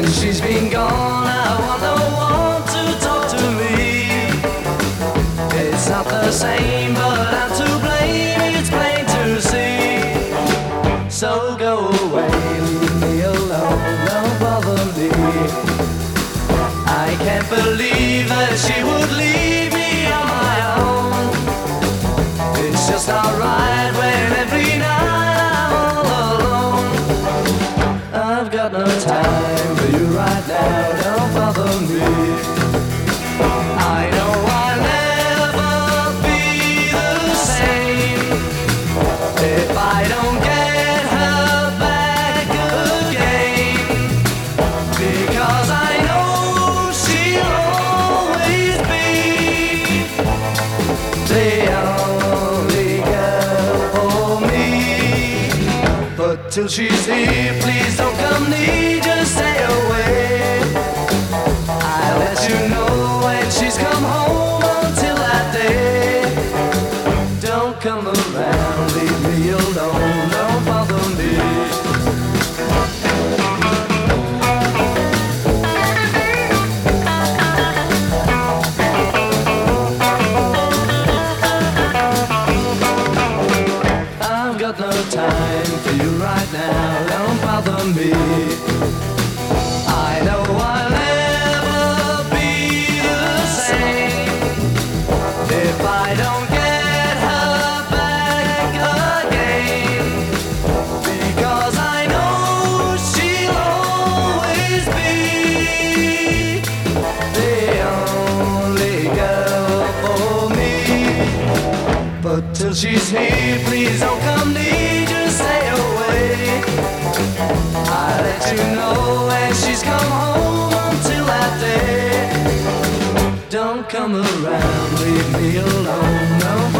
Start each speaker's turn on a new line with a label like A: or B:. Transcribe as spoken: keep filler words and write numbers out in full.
A: She's been gone, I want no one to talk to me. It's not the same, but I'm to blame, it's plain to see. So go away, leave me alone, don't bother me. I can't believe that she would leave me on my own. It's just not right when every night I'm all alone. I've got no time for you right now, don't bother me. I know I'll never be the same if I don't get her back again, because I know she'll always be the only girl for me. But till she's here, please don't come near, just stay away. I'll let you know when she's come home. Until that day, don't come around, leave me alone, don't bother me. I've got no time for you right now, don't bother me. I know I'll never be the same if I don't get her back again, because I know she'll always be the only girl for me. But till she's here, please don't come near, just stay away. I'll let you know when she's come home. Until that day, don't come around, leave me alone, no.